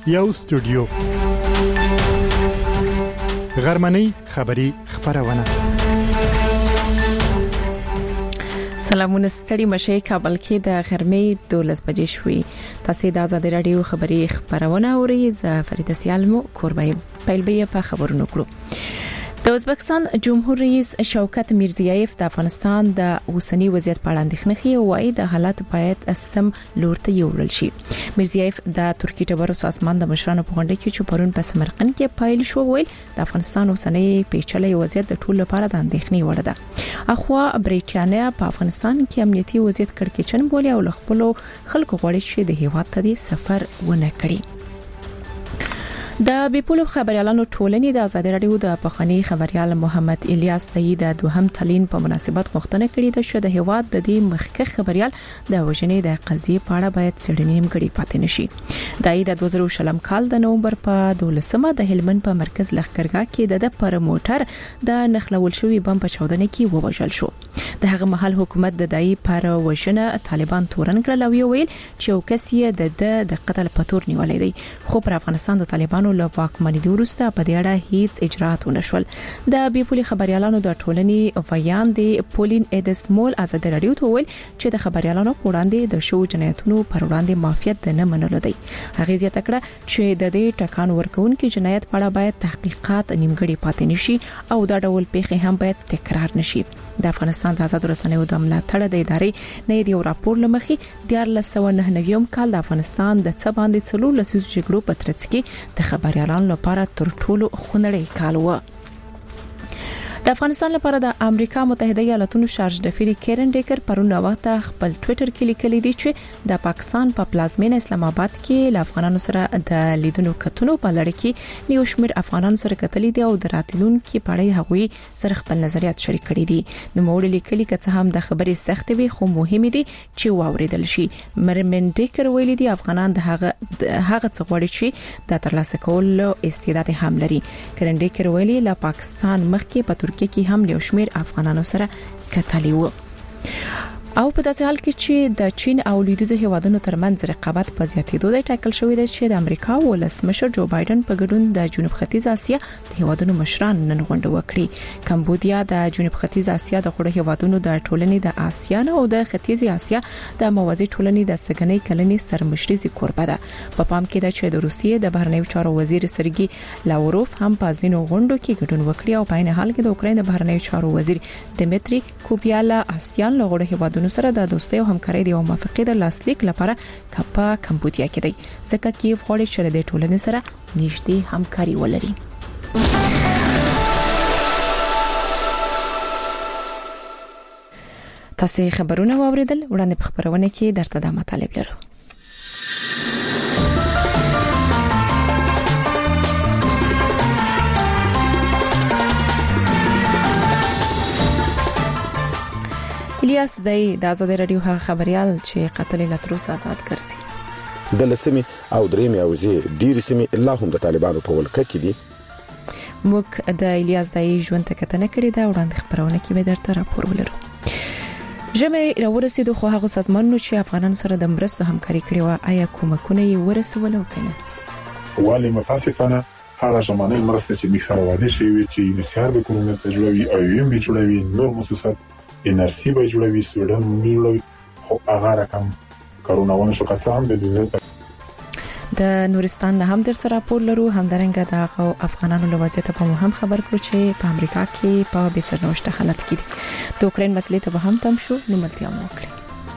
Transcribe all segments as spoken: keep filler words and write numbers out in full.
یو سټوډیو غرمنۍ خبری خبرونه. سلامونه ستړي مشه کابل کې د غرمې دولس بجې شوې. تاسو د آزاد رادیو خبری خبرونه اورئ. ز فریده سیالمو کوربای پیلبیه په خبرونو کړو. د ازبکستان جمهور رئیس شوکت میرزیایف د افغانستان د اوسنی وضعیت په اړه اندېښنه کوي او وايي د حالات باید سم لور ته یوړل شي. میرزیایف د ترکی ټبر سازمان د مشرانو په غونډه کې چې پرون په سمرقند کې پیل شو ویل د افغانستان اوسنی پیچلې وضعیت د ټولو لپاره د اندېښنې وړ ده. اخوا بریټانیا په افغانستان کې امنیتي وضعیت کړکېچن بولي او خپل خلکو غواړي چې د هیواد ته سفر ونه کړي. د بیپولو خبريالانو ټولنې د آزاد رادیو د پخوانی خبريال محمد الیاس تایی د دوهم تلین په مناسبت غوښتنه کړې ده چې د هیواد د دې مخکښ خبريال د وژنې د قضیې په اړه باید څېړنې نیمګړې پاتې نشي. دای د دوه زره شلم کال د نومبر په دولسمه د هلمند په مرکز لښکرګاه کې د پر موټر د نخلول شوی بم په چاودنه کې ووژل شو. د هغه محل حکومت د دای پر وژنه طالبان تورن کړل او ویل چې یو کس یې د د قتل په تور نیولې دی. خو پر افغانستان د طالبانو له واکمنۍ وروسته په دې اړه هیڅ اجرات ونشول. د بیپولي خبريالانو د ټولنې ویان دی پولین ادسمول آزاد رادیو ته ویل چې د خبريالانو په وړاندې د شو جنایتونو پر وړاندې معافیت نه منلو دی. هغه زیاته کړه چې د دې ټکان ورکوونکو جنایت په اړه باید تحقیقات نیمګړي پاتې نشي او دا ډول پیښې هم باید تکرار نشي. د افغانستان د آزاد رسنیو د ملاتړ د ادارې نه یو راپور لمخې د دیار لسو نه نویم کال د افغانستان د څه باندې څلور لسیزو جګړو په ترڅ کې د خبريالانو لپاره تر ټولو خونړی کال و. د افغانستان لپاره د امریکا متحده ایالاتونو شارج دفیری کیرن ډیکر پرون وخت خپل ټوئیټر کې لیکلي دي چې د پاکستان په پلازمینه اسلام آباد کې ل افغانانو سره د لیدونو کتنو په لړ کې نیو شمیر افغانانو سره کتلې دي او د راتلون کې پړې هغوی سره خپل نظریات شریک کړي دي. د موړ لیکلي کڅ هم د خبرې سخت وي خو مهم دي چې واوریدل شي. مرمن ډیکر ویلي دي افغانان د هغه هغه څه غواړي چې د ترلاسه کولو استعداد هم لري. کیرن ډیکر ویلي ل پاکستان مخکې په ترکیه کې هم له شمیر افغانانو سره کتلې و. او په داسې حال کې چې د چین او لویدیځ هیوادونو ترمنځ رقابت په زیاتېدو دی ټاکل شوې ده چې د امریکا ولسمشر جو بایدن په ګډون د جنوب ختیځ اسیا د هیوادونو مشران نن غونډه وکړي. کمبودیا د جنوب ختیځ اسیا د غړو هیوادونو د ټولنې د آسیا او د ختیځ اسیا د موازي ټولنې د سګنۍ کلنې سرمشري کوربه ده. په پام کې ده چې د روسیې د بهرنیو چارو وزیر سرګي لاوروف هم په ځینو غونډو کې ګډون وکړي او په عین حال کې د اوکرين د بهرنیو چارو وزیر دمیتری کوبیالا آسیان له غړو هیوادونو سره د دوستۍ او همکارۍ د موافقې د لاسلیک لپاره کپا کمبودیا کې دی. ځکه کې غواړي چې د ټولنې سره نږدې همکاري ولري. تاسو خبرونه واوریدل. وړاندې په خبرونه کې درته د مطالب لرو. الیاس دای د آزاد رادیو خبريال چې قتل لتروس آزاد کړسي. د لسمي او درېمي او زی ډیر سیمه الله هم د طالبانو په ولکه کې دي. موږ د الیاس دای ژوند ته کتنه کړې ده. وړاندې خبرونه کې به درته راپور ولرو. جمع راورسېدو خو هغه سازمانونو چې افغانانو سره د مرستو همکاري کړې و آیا کومکونه یې ورسول او کنه؟ والی متاسفانه هغه زمانه مرسته چې میسره واده شي چې نشار به کومه تجربه او یم به جوړوي نور مؤسسات انرسی به جوړوي سویډن جوړوي خو هغه رقم کارونه شو قسم به زیات. د نورستان نه هم درته راپور لرو. همدارنګه د افغانانو له وضعیت په مهم خبر کړو چې په امریکا کې په بې سرنوشته حالت کې دي. د اوکرين مسلې ته به هم تم شو نو ملتیا مو وکړي.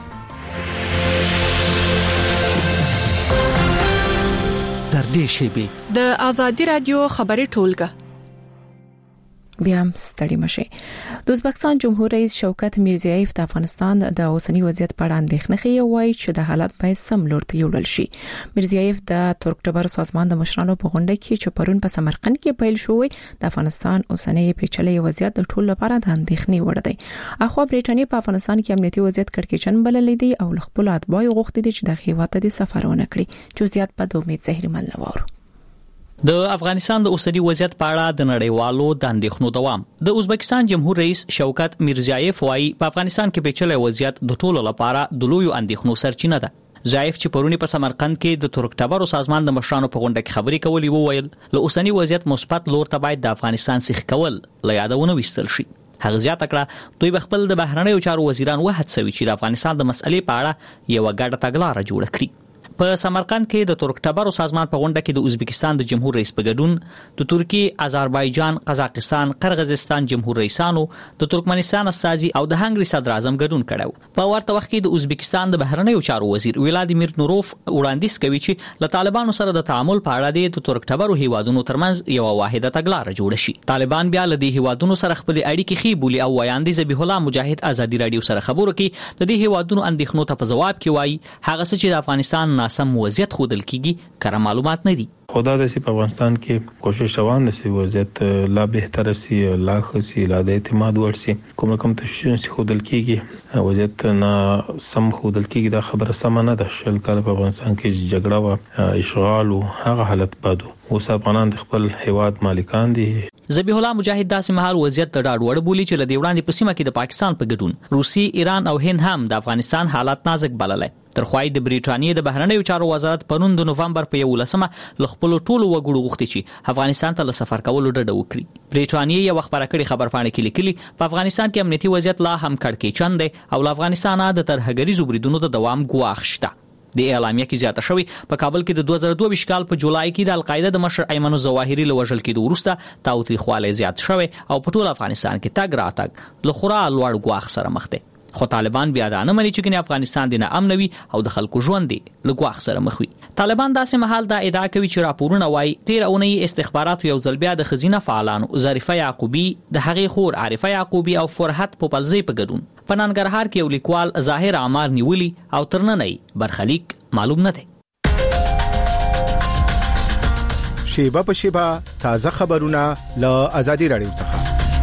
تر دې شیبې د آزادي رادیو خبري ټولګه بیا هم ستړي مشه. د ازبکستان جمهور رئیس شوکت میرزیایف د افغانستان د اوسنی وضعیت په اړه اندېښنه کوي او وايي چې د حالات باید سم لور ته یوړل شي. میرزیایف د ترک ټبر سازمان د مشرانو په غونډه کې چې پرون په سمرقند کې پیل شوې د افغانستان اوسنی پیچلې وضعیت د ټولو لپاره د اندېښنې وړ دی. اخو بریټانیا په افغانستان کې امنیتي وضعیت کړکېچن بللې دي او خپل اتباع غوښتي دي چې د هیواد ته سفرونه کړي. جزئیات په امید زهري مل نوور. د افغانستان د اوسنی وضعیت په اړه د نړیوالو د اندېښنو دوام. د ازبکستان جمهور رئیس شوکت میرزیایف وايي په افغانستان کې پیچلې وضعیت د ټولو لپاره د لویو اندېښنو سرچینه ده. ضعیف چې پرونی په سمرقند کې د ترکټبرو سازمان د مشرانو په غونډه کې خبرې کولې وویل له اوسنی وضعیت مثبت لور ته باید د افغانستان سیخ کول له یادونه وستل شي. هغه زیاته کړه دوی بخپل د بهرنیو چارو وزیران وهڅوي چې د افغانستان د مسئلې په اړه یو ګډه تګلارې جوړه کړي. په سمرقند کې د ترکټبرو سازمان په غونډه کې د ازبکستان د جمهور رئیس په ګډون د ترکیه، آذربایجان، قزاقستان، قرغیزستان جمهور رئیسانو، د ترکمنستان استازي او د هنګري صدر اعظم ګډون کړو. په ورته وخت کې د ازبکستان د بهرنیو چارو وزیر ولادیمیر نوروف وړاندیز کوي چې له طالبانو سره د تعامل په اړه د ترکټبرو هیوادونو ترمنځ یو واحده تګلارې جوړه شي. طالبان بیا له دې هیوادونو سره خپل اړیکې خې بولی او وایاندې ذبیح الله مجاهد ازادي رادیو سره خبرو کې د دې هیوادونو اندېښنو ته په جواب کې وایي هغه څه چې د افغانستان ناسم وضعیت خودل کیږي کره معلومات نه دي. خدا د سی په افغانستان کې کوشش روان دي چې وضعیت لا بهتر شي، لا ښه شي، لا د اعتماد وړ شي. کوم کوم تشویش خودل کیږي وضعیت نه سم خودل کیږي دا خبره سم نه ده. شل کال په افغانستان کې جګړه او اشغال او هغه حالت بادو اوس افغانان د خپل هیواد مالکان دي. ذبیح الله مجاهد داسې مهال وضعیت د ډاډ وړ بولی چې لدی وړاندې په سیمه کې د پاکستان په ګډون روسي، ایران او هند هم د افغانستان حالات نازک بللای. ترخوای د بریټانیې د بهرنیو چارو وزارت پرون د نوفمبر په یولسمه لخپل ټولو وګړو غوښتي چې افغانستان ته له سفر کولو ډډه وکړي. بریټانیې یو خبره کړي خبرپاڼه کې لیکلي په افغانستان کې امنیتي وضعیت لا هم کړکېچن دی او له افغانستان د ترهګریزو بریدونو د دوام ګواښ شته. د اعلامیه کې زیاته شوی په کابل کې د دوه زره دوه کال په جولای کې د القاعده د مشر ایمن الظواهری له وژل کېدو وروسته تاوتریخوالی زیات شوی او په ټول افغانستان کې تګ راتګ له خورا لوړ ګواښ سره مخ دی. خو طالبان بیا دا نه مني چې افغانستان د نه امن وي او د خلکو ژوند دی له ګواښ سره مخ وي. طالبان داسې مهال دا ادعا کوي چې راپورونه وايي تیر اونۍ استخبارات یو ځل بیا د خزینه فعالانو ظریفه یعقوبی، د هغې خور عارفه یعقوبی او فرحت پوپلزی په ګډون په ننګرهار کې یو لیکوال ظاهر عمار نیولی او ترننۍ برخلیک معلوم نه دی. شیبه په شیبه تازه خبرونه له آزادي رادیو څخه.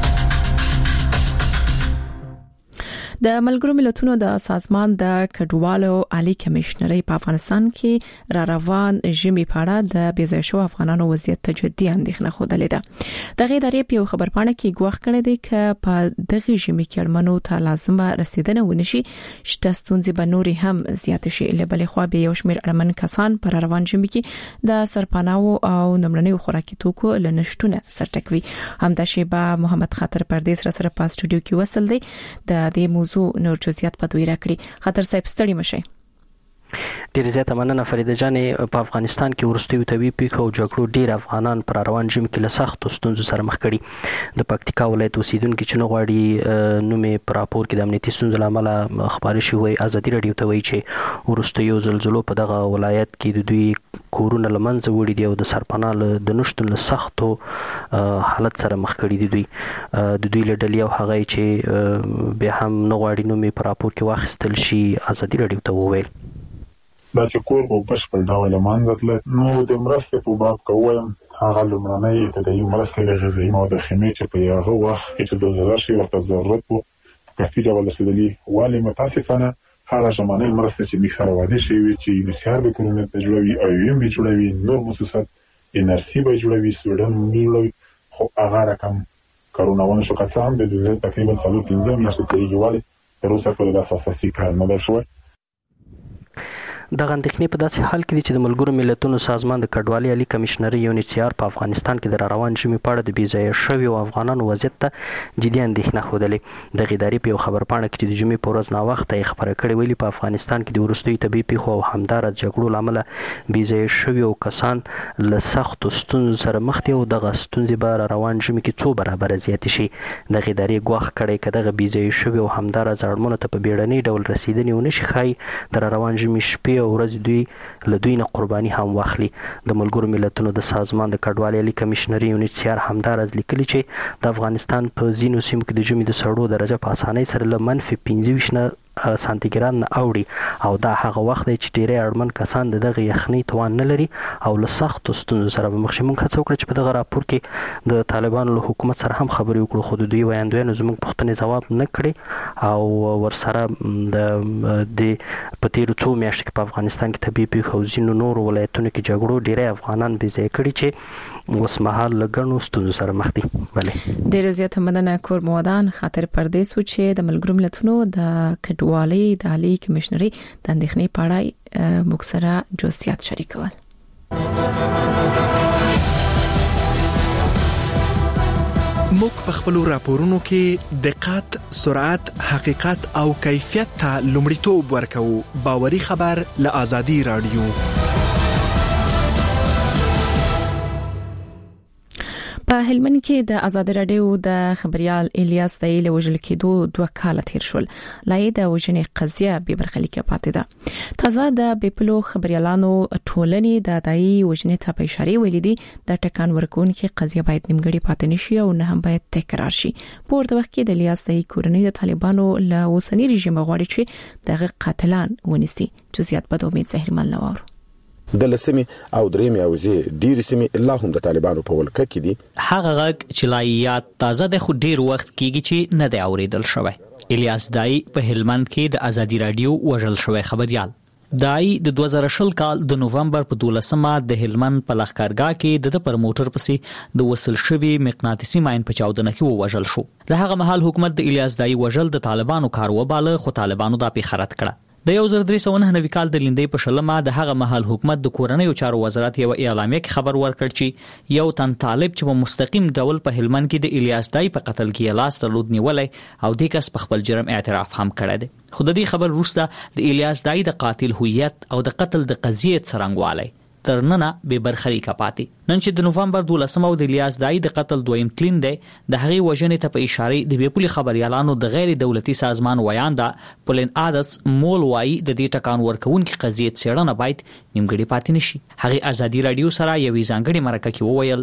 د ملګرو ملتونو د سازمان د کډوالو عالی کمشنري په افغانستان کې را روان ژمي پاړه د بېځای شو افغانانو وضعیت ته جدي اندېښنه خوده ده. دغه ادارې په یو خبرپاڼه کې ګواښ کړی دی چې په دغه ژمي کې اړمنو ته لازمه رسیدنه ونشي شته ستونزې به نوري هم زیات شي. له بلې خوا به یو شمېر اړمن کسان پر روان ژمي کې د سرپناو او نمړنیو خوراکي توکو له نشټونه سرټکوي. همداشي به محمد خاطر پردیس را سره په سټوډیو کې وصل دی د دې موضوع نور جزئیات په دوی راکړي. خاطر صاحب ستړي مشه. ډیر زیاته مننه فریده جانې. په افغانستان کې ورستیو طبي پیښو او جګړو ډیر افغانان پر روان ژمي کې له سختو ستونزو سره مخ کړي. د پکتیکا ولایت اوسیدونکو چې نه غواړي نومې پر راپور کې د امنیتي ستونزو لامل خبرې شوی ازادي رادیو ته وایي چې ورستیو زلزلو په دغه ولایت کې د دوی کورونه لمنځه وړي دي او د سرپناه د نشټون له سختو حالت سره مخ کړي دي. دوی د دوی له ډلې او هغه چې به هم نه غواړي نومې پر راپور کې واخیستل شي ازادي رادیو ته وویل دا چې کور په بشپړ ډول مانځتل نو د مرستې په باب کوم هغه لمړنۍ ابتدایي مرستې د غذایي مواد خیمې چې په هغه وخت کې چې زلزلې شي ورته ضرورت وو کافي ډول رسیدلی والی متاسفانه هغه زمانه مرستې چې میکسر واده شي چې یونیسیار به کومه ته جوړوي او یم به جوړوي نور مؤسسات انرسي به جوړوي سویډن جوړوي خو هغه رقم کرونا ونه شو قسم د زلزلې تقریبا څلور پنځه میاشتې کېږي والی تر اوسه پورې د اساسي کار نه ده شوی. دغه اندېښنې په داسې حال کې دي چې د ملګرو ملتونو سازمان د کډوالۍ عالی کمشنري یونیسیار په افغانستان کې د روان ژمي په اړه د بېځایه شویو افغانانو وضعیت ته جدي اندېښنه ښودلې. دغه ادارې په یو خبرپاڼه کې د ژمي په ورځ ناوخته یې خبره کړې ویلي په افغانستان کې د وروستیو طبي پیښو او همدارس جګړو له امله بېځایه شویو کسان له سختو ستونزو سره مخ دي او دغه ستونزې به روان ژمي کې څو برابره زیاتې شي. دغه ادارې ګواښ کړی که دغه بېځایه شوي او همدارس اړمنو ته په بیړني ډول رسیدنې ونه شي ښایي د روان ژمي شپې او ورځې دوی له دوی نه قرباني هم واخلي. د ملګرو ملتونو د سازمان د کډوالۍ عالی کمشنري یونیسیار همدارس لیکلي چې د افغانستان په ځینو سیمو کې د ژمي د سړو درجه په اسانۍ سره له منفي پنځه ویشت نه سانتیګراد نه اوړي او دا هغه وخت دی چې ډېری اړمن کسان د دغه یخنۍ توان نه لري او له سختو ستونزو سره به مخ شي. موږ هڅه وکړه چې په دغه راپور کې د طالبانو له حکومت سره هم خبرې وکړو خو د دوی ویاندویانو زموږ پوښتنې ځواب نه کړي او ورسره د په تېرو څو میاشتو کې په افغانستان کې طبیعي پیښو او ځینو نورو ولایتونو کې جګړو ډېری افغانان بېځایه کړي چې اوس مهال له ګڼو ستونزو سره مخ دي. ډېره زیاته مننه کور مودان خاطر پردیس و چې د ملګرو ملتونو د کډوالۍ کډوالۍ د عالی کمشنري د اندېښنې په اړه موږ سره جزئیات شریکول. موږ په خپل راپورونو کې دقت، سرعت، حقیقت او کیفیت ته لومړیتوب ورکوو. باوري خبر له آزادي رادیو. په هلمند کې د آزاد رادیو د خبريال الیاس د ایله وجل کېدو دوه کال تیر شول. لای د وجنې قضیه به برخلیک پاتې ده. تازه د بیپلو خبريالانو ټولنې د دایي وجنې ته په اشاره ولیدي د ټکان ورکون کې قضیه باید نیمګړی پاتې نشي او نه هم باید تکرار شي. په ورته وخت کې د الیاس د کورنۍ د طالبانو له اوسنی رژیم غواړي چې دغه قاتلان ونیسي. جزئیات په امید زهر مل نوور. د لسمي او درېمي او زی ډیر سیمه الله هم د طالبانو په ولکه کې دي. هغه غږ چې لایات تازه د خو ډیر وخت کېږي چې نه دی اوریدل شوی. الیاس دای په هلمند کې د آزادي رادیو وژل شوی خبريال. دای د دوه زره شل کال د نوومبر په دولسمه د هلمند په لخکارګاه کې د پروموټر پسې د وصل شوی مقناطیسي ماين په چاودنه کې وژل شو. له هغه مهال حکومت د الیاس دای وژل د طالبانو کار وباله، خو طالبانو دا په خرات کړه. د یو زر درې سوه نهه نوي کال د لیندۍ په شلمه د هغه مهال حکومت د کورنیو چارو وزارت یو اعلامیه کې خبر ورکړ چې یو تن طالب چې په مستقیم ډول په هلمند کې د الیاس دای په قتل کې لاس درلود نیولې او د کس په خپل جرم اعتراف هم کړی دی. خو د دې خبر وروسته د الیاس دای د قاتل هویت او د قتل د قضیې څرنګوالی تر نن به برخلیک پاتې. نن چې د نوومبر دولسمه او د الیاس دای د قتل دویم تلین دی، د هغې وژنې ته په اشاره د بیپولي خبريالانو د غیر دولتي سازمان ویاندا پولین عادتس مول وایي د دې ټکان ورکوونکې قضیې څېړنه باید نیمګړې پاتې نشي. هغې آزادي رادیو سره یوې ځانګړې مرکه کې وویل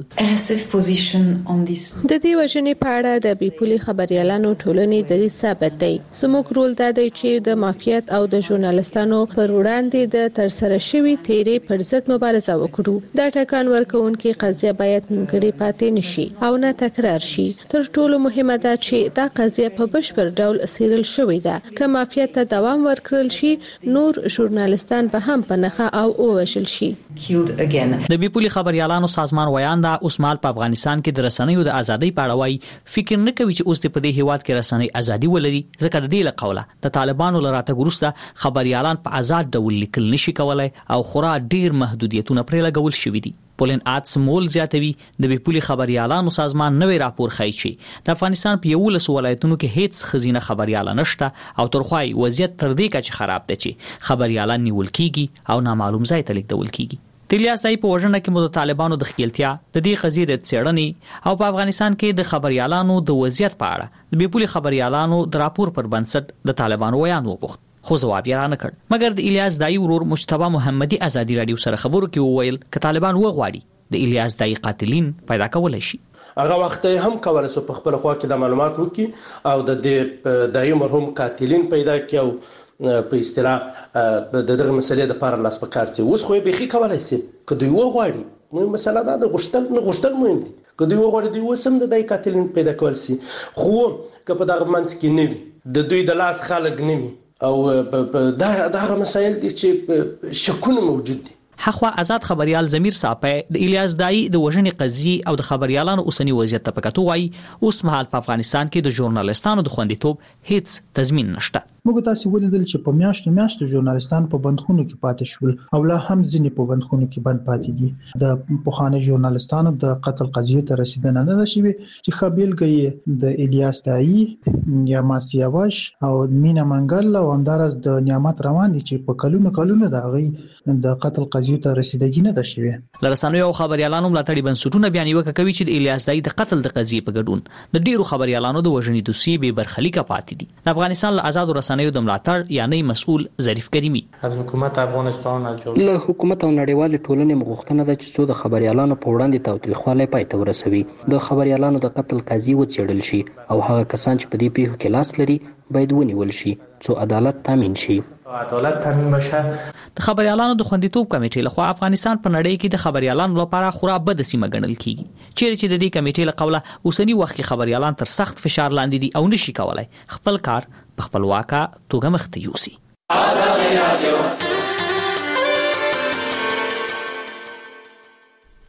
د دې وژنې په اړه د بیپولي خبريالانو ټولنې دریځ ثابت دی. زموږ رول دا دی چې د مافیات او د ژورنالستانو پر وړاندې د ترسره شوي تیرې پر ضد مبارزه وکړو. دا ټکان ورکوونکې قضیه باید نیمګړې پاتې نشي او نه تکرار شي. تر ټولو مهمه ده چې دا قضیه په بشپړ ډول څېړل شوې ده. که مافیات ته دوام ورکړل شي، نور ژورنالستان به هم په نښه او ووژل شي. د بیپولي خبريالانو سازمان ویاندا اوس مهال په افغانستان کې د رسنیو د ازادۍ په اړه وایي فکر نه کوي چې اوس د په دې هیواد کې رسنۍ ازادي ولري، ځکه د دې له قوله د طالبانو له راتګ وروسته خبريالان په آزاد ډول لیکل نشي کولای او خورا ډیر محدودیتونه پرې لګول شوي دي. پولین آتس مول زیاتوي د بیپولي خبريالانو سازمان نوې راپور ښیي چې د افغانستان په یولس ولایتونو کې هیڅ خزینه خبرياله نشته او ترخوای وضعیت تر دې کچه خراب دی چې خبريالان نیول کیږي او نامعلوم ځای ته لیږدول کیږي. د الیاس دای په وژنه کې مو د طالبانو د خپلتیا د دې قضیې د څېړنې او په افغانستان کې د خبريالانو د وضعیت په اړه د بیپولي خبريالانو د راپور پر بنسټ د طالبانو ویان وپوښت، خو جواب یې رانه کړ. مګر د الیاس دای ورور مجتبی محمدي آزادي رادیو سره خبرو کې وویل ک طالبان وغواړي د الیاس دای قاتلین پیدا کولای شي. هغه وخت هم کولای شو په خپل خوا کې د معلومات وکړي او د دې دای مرحوم قاتلین پیدا کړي او په اصطلاح د دغه مسلې د لپاره لاس پکار سي. اوس خو به خې کولای شي که دوی وغواړي. مهم مسله دا د غشتل نه غشتل مهم دي. که دوی وغواړي دوی وسم د دای قاتلین پیدا کول سي. خو که په دغه منځ کې نه وي د دوی د لاس خلک نه وي او دا دغه مسایل دي چې شکونه موجود دي. حخوا آزاد خبريال زمیر صاحب د الیاس دای د وژنې قضیې او د خبريالانو اوسنی وضعیت په کتو وایي اوس مهال په افغانستان کې د ژورنالستانو د خوندیتوب هیڅ تضمین نشته. موږ تاسو ولیدل چې په میاشتو میاشتو ژورنالستان په بندخونو کې پاتې شول او لا هم ځینې په بندخونو کې بند پاتې دي. د پوخانه ژورنالستانو د قتل قضیې ته رسیدنه نه ده شوې چې خبرګي د الیاس دای یا ماسیاوش او مینا منګل او همدارس د نعمت روان دي چې په کلونو کلونو د غي د قتل قضیې ته رسیدګي نه ده شوې. لرسانو او خبريالانو ملاتړي بنسټونه بیان وکړي کوي چې د الیاس دای د قتل د قضیې په ګډون د ډیرو خبريالانو د وژنې دوسیې به برخلیک پاتې دي. د افغانستان له آزاد رسنیو د ملاتړ یعنی مسؤل ظریف کریمی از حکومت افغانستان له حکومت او نړیوال ټولنې مغوښتنه ده چې څو د خبريالانو په وړاندې تاوتریخوالی پای ته ورسوي. د خبريالانو د قتل قضیې وڅېړل شي او هغه کسان چې په دې پیښو کې لاس لري باید ونیول شي څو عدالت تامین شي. عدالت تامین بشه. د خبريالانو د خوندیتوب کمیټې لخوا افغانستان په نړۍ کې د خبريالانو لپاره خورا بد سیمه ګڼل کیږي، چیرې چې د دې کمیټې له قوله اوسنی وخت کې خبريالان تر سخت فشار لاندې دي او نشي کولای خپل کار په خپلواکه توګه مخته یوسي. آزادي رادیو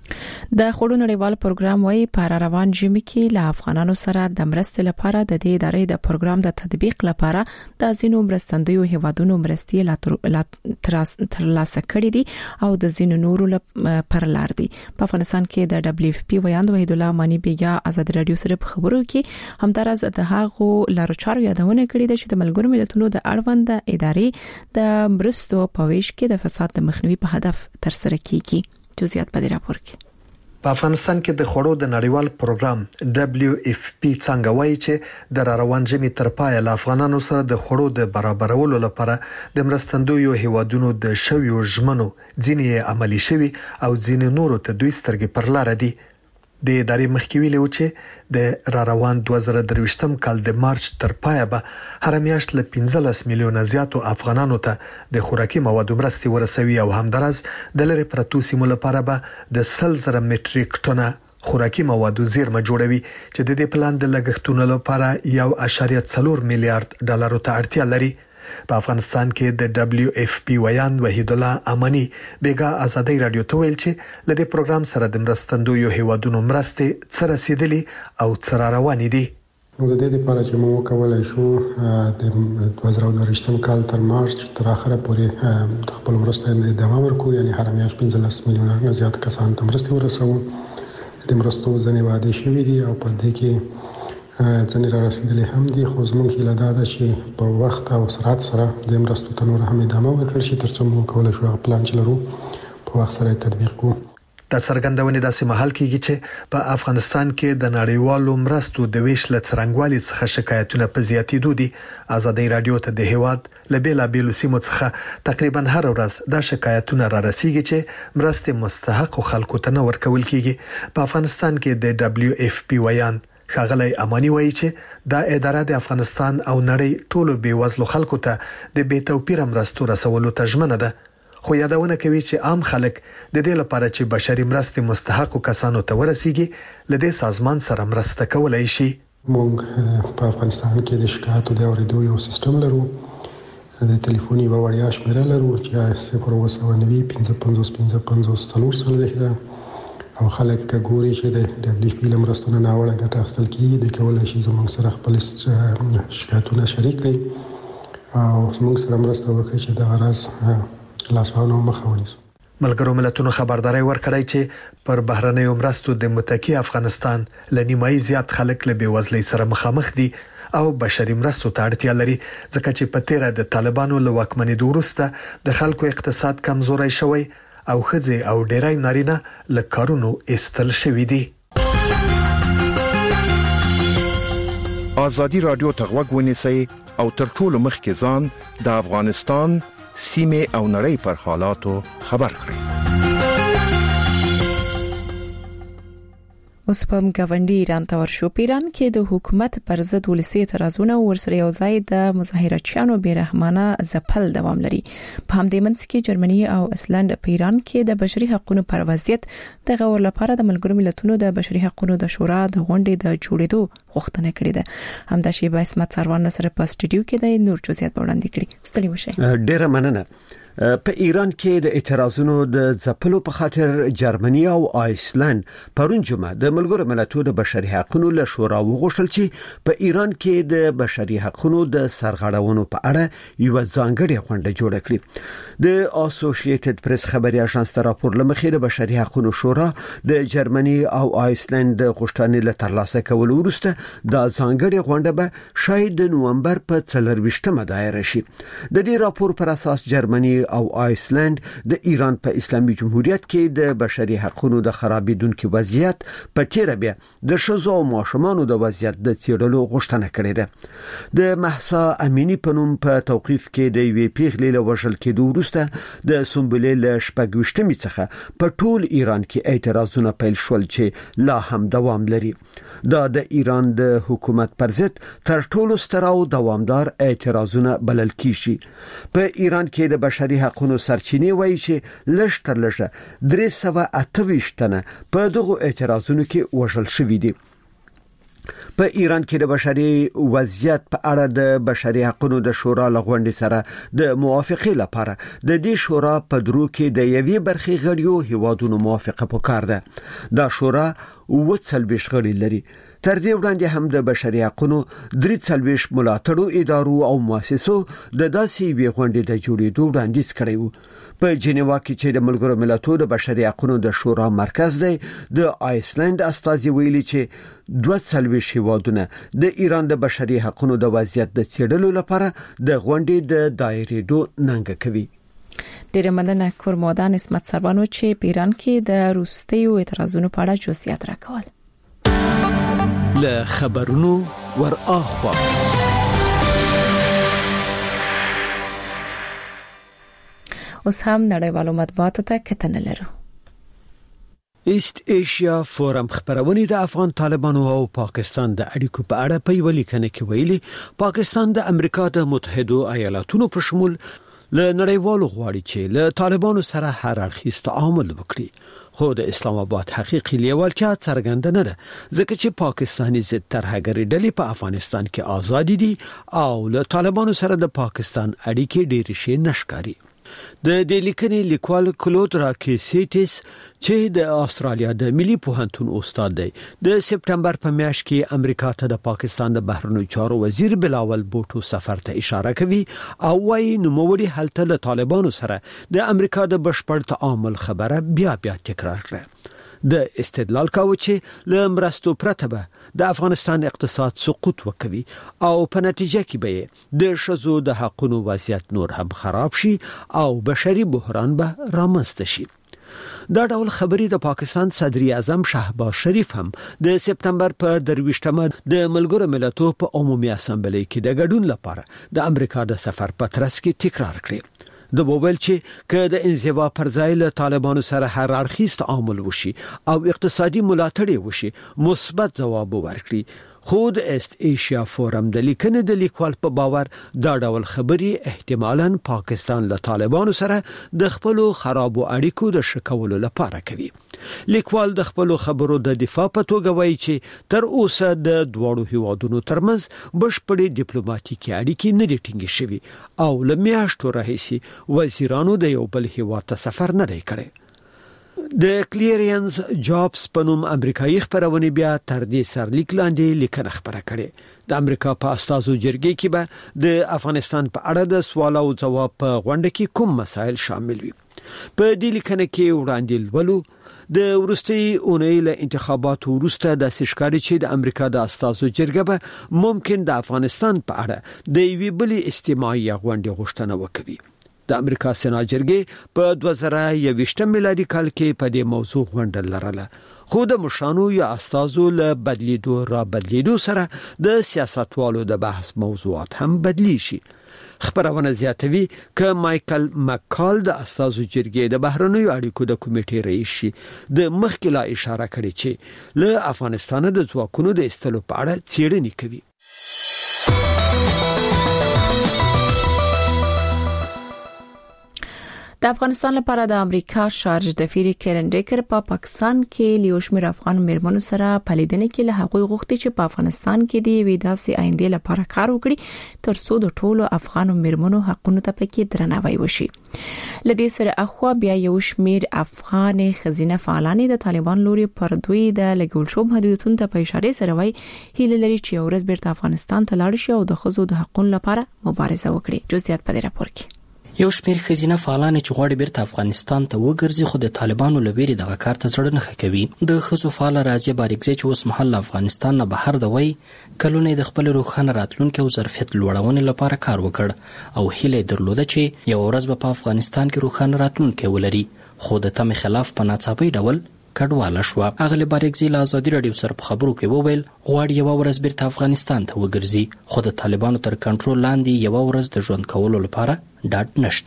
د خړو نړیوال پروګرام وايي په روان ژمي کې له افغانانو سره د مرستې لپاره د دې ادارې د پروګرام د تطبیق لپاره د ځینو مرستندویو هیوادونو مرستې لا ترلاسه کړې دي او د ځینو نورو پر لار دي. په افغانستان کې د دبليو اف پی ویاند وحید الله مانی بیګا آزاد رادیو سره په خبرو کې همدارز د هغو لارو چارو یادونه کړې ده چې د ملګرو ملتونو د اړوند ادارې د مرستو په ویش کې د فساد د مخنیوي په هدف تر سره کیږي. جزئیات په دې راپور کې. په افغانستان کې د خړو د نړیوال پروګرام دبليو اف پی څنګه وایي چې د روان ژمي تر پای له افغانانو سره د خړو د برابرولو لپاره د مرستندویو هیوادونو د شویو ژمنو ځینې عملی شوي او ځینې نورو ته دوی سترګې پر لار دي. د ادارې مخکې ویلي و چې د را روان دوه زره درویشتم کال د مارچ تر پایه به هر میاشت له پنځلس میلیونه زیاتو افغانانو ته د خوراکي موادو مرستې ورسوي او همدارز د لری پرتو سیمو لپاره به د سل زره مټریک ټنه خوراکي موادو زیرمه جوړوي چې د دې پلان د لګښتونو لپاره یو اشاریه څلور میلیارډ ډالر ته اړتیا لري. په افغانستان کې د دبليو اف پی ویاند وحید الله امانی بیګا آزادۍ رادیو ته ویل چې لدې پروګرام سره د مرستندویو هیوادونو مرستې څه رسیدلي او څه روانې دي. نو د دې لپاره چې موږ کولای شو د دوه زره درویشتم کال تر مارچ تر اخره پورې د خپل مرستې ادامه ورکړو، یعنی هر میاشت پنځلس میلیونه زیات کسان ته مرستې ورسوو. د مرستو ځنې وعده شوې دي او په دې کې ځنې را رسیدلې هم دي، خو زموږ هیله دا ده چې په وخت او سرعت سره د مرستو ته نور هم ادامه ورکړل شي ترڅو موږ کولای شو هغه پلان چې لرو په وخت سره تطبیق کړو. د څرګندونې داسې مهال کېږي چې په افغانستان کې د نړیوالو مرستو د ویش له څرنګوالي څخه شکایتونه په زیاتېدو دي. آزادۍ رادیو ته د هیواد له بیلابېلو سیمو څخه تقریبا هر ورځ دا شکایتونه را رسیږي چې مرستې مستحق خلکو ته نه ورکول کېږي. په افغانستان کې د دبليو اف پی ویاند ښاغلی امانی وایي چې دا اداره د افغانستان او نړۍ ټولو بیوزلو خلکو ته د بې توپیره مرستو رسولو ته ژمنه ده، خو یادونه کوي چې عام خلک د دې لپاره چې بشري مرستې مستحقو کسانو ته ورسیږي له دې سازمان سره مرسته کولای شي. موږ په افغانستان کې د شکایتو د اورېدو یو سیستم لرو، د ټلیفوني یوه وړیا شمیره لرو چې صفر اوه سوه نوي پنځه پنځوس پنځه پنځوس څلور څلوېښت ده او خلک که ګوري چې د دبليو اف پی له مرستو نه ناوړه ګټه اخیستل کېږي دوی کولی شي زموږ سره خپل شکایتونه شریک کړي او زموږ سره مرسته وکړي چې دغه راز لاسوهنو مخه ونیسو. ملګرو ملتونو خبرداري ورکړی چې پر بهرنیو مرستو د متکی افغانستان له نیمایي زیات خلک له بیوزلۍ سره مخامخ دي او بشري مرستو ته اړتیا لري، ځکه چې په تیره د طالبانو له واکمنېدو وروسته د خلکو اقتصاد کمزوری شوی او ښځې او ډېری نارینه له کارونو ایستل شوي دي. آزادي رادیو ته غوږ ونیسئ او تر ټولو مخکې ځان د افغانستان سیمې او نړۍ پر حالاتو خبر کړئ. اوس په ګاونډي ایران ته ورشو. په ایران کې د حکومت پر ضد ولسي اعتراضونه ورسره یو ځای د مظاهرچیانو بیرحمانه ځپل دوام لري. په همدې منځ کې جرمني او اسلند په ایران کې د بشري حقوقو پر وضعیت د غور لپاره د ملګرو ملتونو د بشري حقوقو د شورا د غونډې د جوړېدو غوښتنه کړې ده. همدا شی به اسمت سروان سره په سټډیو کې د نور جزئیات وړاندې کړي. ستړي مشه. ډیره مننه. په ایران کې د اعتراضونو د ځپلو په خاطر جرمني او آیسلند پرون جمعه د ملګرو ملتونو د بشري حقوقو له شورا وغوښتل چې په ایران کې د بشري حقوقو د سرغړونو په اړه یو ځانګړی غونډه جوړه کړه. د اسوسییټډ پریس خبري اژانس د راپور لمخې د بشري حقوقو شورا د جرمني او آیسلند د غوښتنې له ترلاسه کولو وروسته د ځانګړي غونډه به شاید د نومبر په څلرويشتمه دایره شي. د دې راپور پر اساس جرمني او آیسلند د ایران په اسلامي جمهوریت کې د بشري حقوقو د خرابېدونکو وضعیت په تیر بیا د شذو او ماشومانو د وضعیت د څېړلو غوښتنه کړې ده. د محسا امینی په نوم په توقیف کې د وی پیغلې له وژل کېدو وروسته د سنبلې له شپږویشتمې څخه په ټول ایران کې اعتراضونه پیل شول چې لا هم دوام لري. دا د ایران د حکومت پر ضد تر ټولو ستر او دوامدار اعتراضونه بلل کیږي. په ایران کې د بشري حقوقو سرچینې وایي چې لږ تر لږه درې سوه اته ویشت تنه په دغه اعتراضونو کې وژل شوي دي. په ایران کې د بشري وضعیت په اړه د بشري حقوقو د شورا لغونډې سره د موافقه لپاره د دې شورا په درو کې د یوې برخې غړیو هیوادونو موافقه پکار ده. دا شورا اووه څلوېښت غړي لري. تر دې وړاندې هم د بشري حقوقو درې څلوېښت ملاتړو ادارو او مؤسسو د داسې یوې غونډې د جوړېدو وړاندیز کړی و. په جنیوا کې چې د ملګرو ملتونو د بشري حقوقو د شورا مرکز دی، د آیسلند استازي ویلي چې دوه څلوېښت هیوادونه د ایران د بشري حقوقو د وضعیت د څېړلو لپاره د غونډې د دایریدو ننګه کوي. ډیره مننه کورمودان اسمت سروانو چې په ایران کې د روسیې اعتراضونو په اړه جزئیات راکول. له خبرونو ور اخوا اوس هم نړیوالو مطبوعاتو ته کتنه لرو. ایست ایشیا فورم خبرونه د افغان طالبانو او پاکستان د اړیکو په اړه په یو لیکنه کې ویلي پاکستان د امریکا د متحده ایالاتونو په شمول له نړیوالو غواړي چې له طالبانو سره هر اړخیز تعامل وکړي. خو د اسلام آباد حقیقي لیوالتیا څرګنده نه ده، ځکه چې پاکستاني ضد ترهګري ډلې په افغانستان کې آزاد دي او له طالبانو سره د پاکستان اړیکې ډېرې شي نشکاري. د دې لیکنې لیکوال کلود راکیسیټس چې د استرالیا د ملي پوهنتون استاد دی، د سپټمبر په میاشت کې امریکا ته د پاکستان د بهرنیو چارو وزیر بلاول بوټو سفر ته اشاره کوي او وايي نوموړي هلته له طالبانو سره د امریکا د بشپړ تعامل خبره بیا بیا تکرار کړه. د استدلال کاوه چې له مرستو پرته به د افغانستان اقتصاد سقوط وکوي او په نتیجه کې به د شذو د حقوقو وضعیت نور هم خراب شي او بشري بحران به رامنځته شي. دا ډول خبري د پاکستان صدر اعظم شهباز شریف هم د سپټمبر په درویشتمه د ملګرو ملتونو په عمومي اسامبلې کې د ګډون لپاره د امریکا د سفر په ترڅ کې تکرار کړی. د بوبل چې که د انزوا پر ځای له طالبانو سره هر اړخیز تعامل وشي او اقتصادي ملاتړ وشي مثبت ځواب ورکړي. خو د ایست ایشیا فورم د لیکنې د لیکوال په باور دا ډول خبري احتمالاً پاکستان له طالبانو سره د خپل خرابو اړیکو د شکولو لپاره کوي. لیکوال د خپل خبرو د دفاع په توګه وایي چې تر اوسه د دوړو هیوادونو ترمنځ بشپړې ډیپلوماټیکي اړیکې نه دي ټینګې شوي او له میاشتو راهیسې وزیرانو د یو بل هیواد ته سفر نه دی کړی. د کلیرینز جابز په نوم امریکایي خبرونه بیا تر دې سرلیک لاندې لیکنه خبره کړې. د امریکا په استازو جرګې کې به د افغانستان په اړه د سوال او ځواب په غونډه کې کوم مسایل شامل وي. په دې لیکنه کې وړاندې ولو د ورستي اونۍ له انتخاباتو وروسته د سشکاري چې د امریکا د استازو جرګه به ممکن د افغانستان په اړه د یوې بلې استماعي غونډې غوښتنه وکړي. د امریکا سېنات جرګې په دوه زره یوویشتم میلادي کال کې په دې موضوع غونډه لرله، خو د مشانو یا استازو له بدلیدو را بدلیدو سره د سیاستوالو د بحث موضوعات هم بدلی شي. خبرونه زیاتوي ک مایکل مکال د استازو جرګې د بهرنیو اړیکو د کمیټې رئیس شي. د مخکې لا اشاره کړې چې له افغانستان د ځواکونو د استلو په اړه څېړنې کوي. د افغانستان لپاره د امریکا شارج دفیری کیرن ډیکر په پا پاکستان کې لیوشمیر افغان میرمنو سره پلیدنه کې له هغوی غوښتي چې په افغانستان کې د ویداسي آینده لپاره کار وکړي ترڅو د ټولو افغان میرمنو حقوقو ته پکې درناوی وشي. لدې سره اخوا بیا یو شمیر افغان خزینه فعالان د طالبان لوري پر دوی د لګول شو محدودیتونو ته په اشاره سره وایي هیله لري چې ورځ بیرته افغانستان ته لاړ شي او د خزو د حقوقو لپاره مبارزه وکړي. جزئیات په دې راپور کې. یو شمیر خزینه فعالان چې غواړي بیرته افغانستان ته وګرځي خو د طالبانو لویری دغه کار ته ځړنه کوي. د خزو فعال راځي باریکزي چې اوس محل افغانستان نه بهر د وای کلونه د خپل روخانه راتلونکو او ظرفیت لوړونې لپاره کار وکړ او هیله درلوده چې یو ورځ په افغانستان کې روخانه راتلونکو ولري، خو د تم خلاف په ناڅاپي ډول کډواله شو. اغلی باریکزي له آزادي رادیو سره په خبرو کې وویل غواړي یو ورځ بیرته افغانستان ته وګرځي، خو د طالبانو تر کنټرول لاندې یو ورځ د ژوند کولو لپاره ډاډ نشته.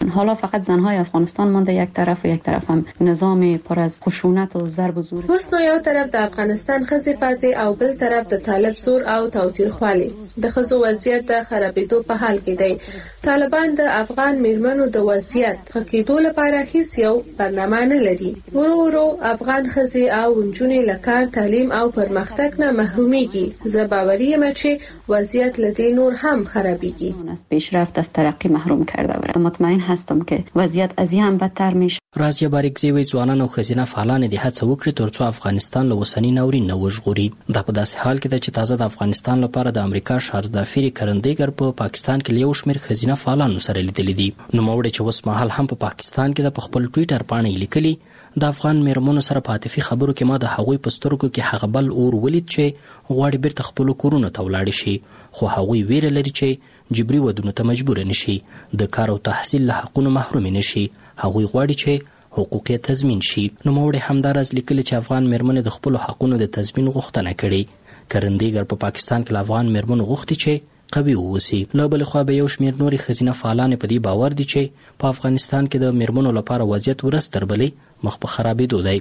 حالا فقط زنهای افغانستان مانده یک طرف و یک طرف هم نظام پر از خشونت و ضرب و زور. اوس نو یو طرف د افغانستان خزي پاتې او بل طرف د طالب زور او توتیرخوالي د خزو وضعیت د خرابېدو په حال کې دی. طالبان د افغان میرمنو د وضعیت ښه کېدو لپاره هیڅ یو برنامه نه لري. ورو ورو افغان خزي او نجونې له کار، تعلیم او پرمختګ نه محروميږي. زه باوري یم چې وضعیت لدی نور هم خرابېږي. از پیشرفت از ترقی محروم کرده ورد. مطمئن هستم که وضعیت از این هم بدتر میشه. رازیا باریکزی وی ځوانان او خزینه فعالان د هڅه وکړي ترڅو افغانستان له وسنی ناورین نه وژغوري. دا په داسې حال کې ده چې تازه د افغانستان لپاره د امریکا شاردافیر کرندګر په پا پاکستان کې یو شمېر خزینه فعالانو سره لیدل دي. نو موړي چې اوس مهال هم په پا پاکستان کې د خپل ټوئیټر باندې لیکلي د افغان میرمنو سره په عاطفي خبرو کې ما د هغوی په سترګو کې هغه بل اور ولید چې غواړي بیرته خپل کورونو ته ولاړ شي، خو هغوی ویره لري چې جبري ودونو ته مجبور نشي، د کار او تحصیل له حقونو محروم نشي. هغوی غواړي چې حقوق یې تضمین شي. نو موړي همدارز لیکلي چې افغان میرمنې د خپل حقونو د تضمین غوښتنه کړې. کرندګر په پا پاکستان کې افغان میرمنو غوښتي چې قوي ووسی. له بل خوا به یو شمېر نوري خزینه فعالان په دې باور دي چې په افغانستان کې د میرمنو لپاره وضعیت ورځ تر بلې مخ په خرابېدو دی.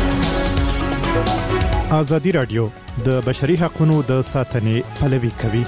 ازادي رادیو د بشري حقوقو د ساتنې پلوي کوي.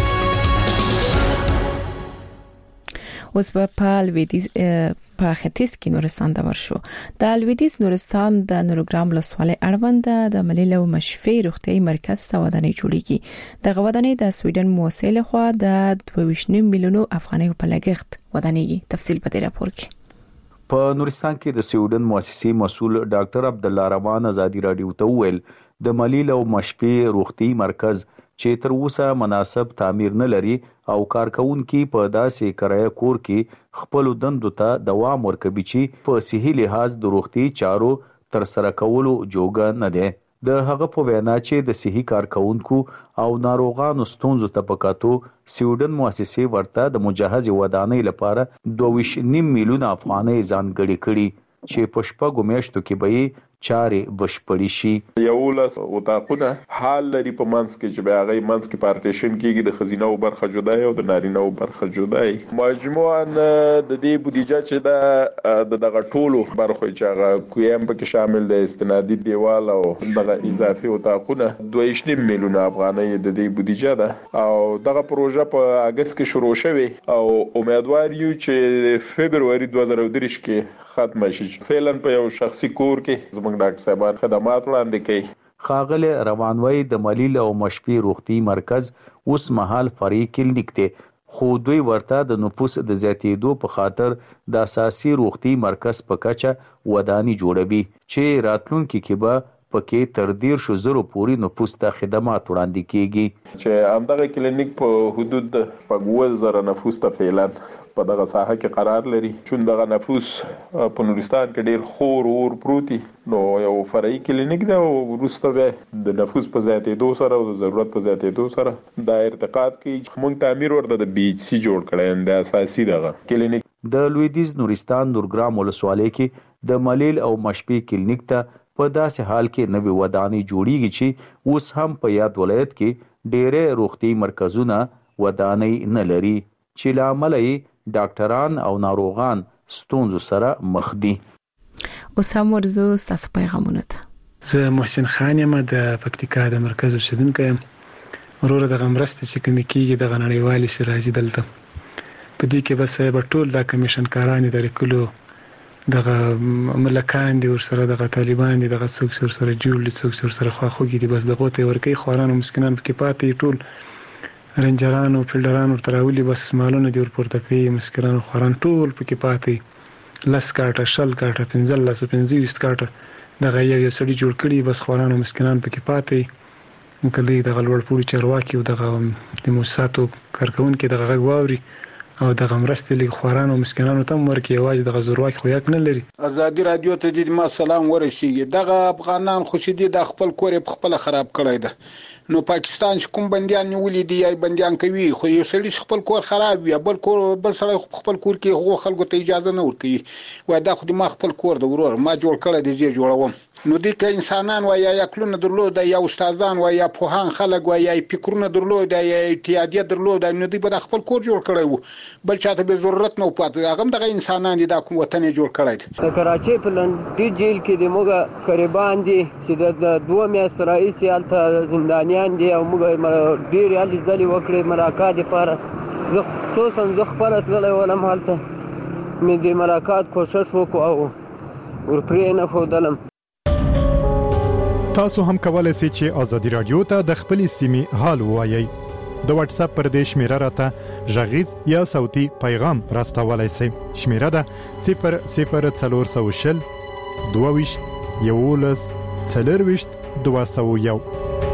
اوس په لویدیز په ختیځ کې نورستان د ورشو د لویدیز نورستان د نورګرام لسوالۍ اړوند د ملیل او مشفي روغتي مرکز سودانې جوړیږي. د غوډنې د سویډن موسسې لخوا د دوه ویشت میلیونو افغانۍ په لګښت ودانېږي. تفصیل په دې راپور کې. په نورستان کې د سویډن موسسې مسول ډاکټر عبد الله روان ازادي رادیو ته ویل د ملیل او مشفي روغتي مرکز چې تر اوسه مناسب تعمیر نه لري او کارکونکو په داسې کرایه کور کې خپل دندو ته دوام ورکوي چې په صحي لحاظ د روغتي چارو تر سره کولو جوګه نه ده. د هغه په وینا چې د صحي کارکونکو او ناروغانو ستونزو ته پکاتو سویډن موسسې ورته د مجهز ودانۍ لپاره دوه ویشت نیم میلیون افغانۍ ځانګړي کړي چې په شپږو میاشتو کې به چارې بشپړې شي. یو لاس وتاقونه حال لري په منځ کې چې به هغه منځ کې پارټیشن کېږي د خزینه او برخه جدای او د نارینه او برخه جدای. مجموعاً د دې بودیجه چې د دغه ټولو برخو چې هغه کویم پکې شامل دی، استنادي دیوال او دغه اضافي وتاقونه دوه ویشت میلیون افغانۍ د دې بودیجه ده او دغه پروژه په اگست کې شروع شوه او امیدوار یو چې فبرवरी دوه هزار دریش کې ختم شي. فعلا په یو شخصي کور کې زموږ ډاکټر صاحبان خدمات وړاندې کوي. خاغله روانوي د ملیل او مشفي روغتي مرکز اوس مهال فرعي کلینیک دی، خو دوی ورته د نفوس د زیاتېدو په خاطر د اساسي روغتي مرکز په کچه وداني جوړوي چې راتلونکي کې به پکې تر ډیر شو زرو پوری نفوس ته خدمات وړاندې کیږي چې همدغه کلینیک په حدود په زر نفوس ته فعلا په دغه ساحه کې قرار لري. چون دغه نفوس په نورستان کې ډیر خور اور پروتي نو یو فرعي کلینیک دی او وروسته به د نفوس په زیاتېدو سره او د ضرورت په زیاتېدو سره دا ارتقاط کوي. موږ تعمیر ورته د بي ایچ سي جوړ کړی د اساسي دغه کلینیک. د لویدیز نورستان نورګرام ولسوالۍ کې د ملیل او مشفي کلینیک ته په داسې حال کې نوې ودانۍ جوړیږي چې اوس هم په یاد ولایت کې ډېرې روغتي مرکزونه ودانۍ نه لري چې لامل یې ډاکټران او ناروغان ستونزو سره مخ دي. اوس هم ورزو ستاسو پیغامونه ته. زه محسن خان یم د پکتیکا د مرکز اوسیدونکی یم. ورور د غمرست چې کوم کېږي د غنړیوالي سرازي دلته په دې کې بس به ټول د کمیشن کاران د ریکلو دغه ملکان دي ور سره دغه طالبان دي دغه څوک سر سره جوړ څوک سر سره خواخوږي دي بس دغه ته ورکی خورانو مسکینان پکې پاتې ټول رنجرانو فیلډرانو تراولي بس مالونه دي ورپورته کوي مسکرانو خوران ټول پکې پاتې لس کاټه شل کاټه پنځل لس پنځه ویشت کاټه دغه یو یو سړي جوړ کړي بس خورانو مسکران پکې پاتې کله دغه لوړ پوری چارواکي او دغه د موسساتو کارکونکو دغه غواوري او دغه مرستې لږ خورانو مسکینانو ته ورکې واځي دغه زورواک خو یک نه لري. ازادي رادیو ته دې ما سلام ورشي. دغه افغانان خوشیدي د خپل کور په خپل خراب کړی ده نو پاکستان کوم بنديان نیولې دي یا بنديان کوي خو یو سړي خپل کور خراب وي بل کور بل سړی خپل کور کې هغه خلکو ته اجازه نه ورکوي وای دا خو د ما خپل کور د ورور ما جوړ کړی دی زه جوړوم نو دي که انسانان وای یا کلونه درلود یا استادان وای یا پوهان خلک وای یا فکرونه درلود یا اتحادیه درلود نو دي به خپل کور جوړ کړی وو بل چاته به ضرورت نه پاتې هغه دغه انسانان دي د کوم وطن جوړ کړی دی کراچي په لندي جیل کې د موږ قریبان دي چې د دوه میاشتې رئیس یالته زندانیان دي او موږ ډیر یالي ځلې وکړې ملاقات لپاره زه خصوصا زه خپل تللی ولم هلته مې د ملاقات کوشش وکړ او ورپرې نه ښودلم تاسو هم کولای شئ چې ازادي رادیو ته د خپل سیمې حال ووایي د واتس اپ پر دې شمیره راته ژغیز یا صوتي پیغام راستولای شئ شمیره ده صفر صفر څلور سوه شل دوه ویشت یولس څلور ویشت دوه سوه یو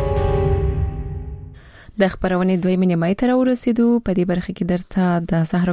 د خبرونې دوی منې مای تر ورسېدو په دې برخه کې درته د زهرا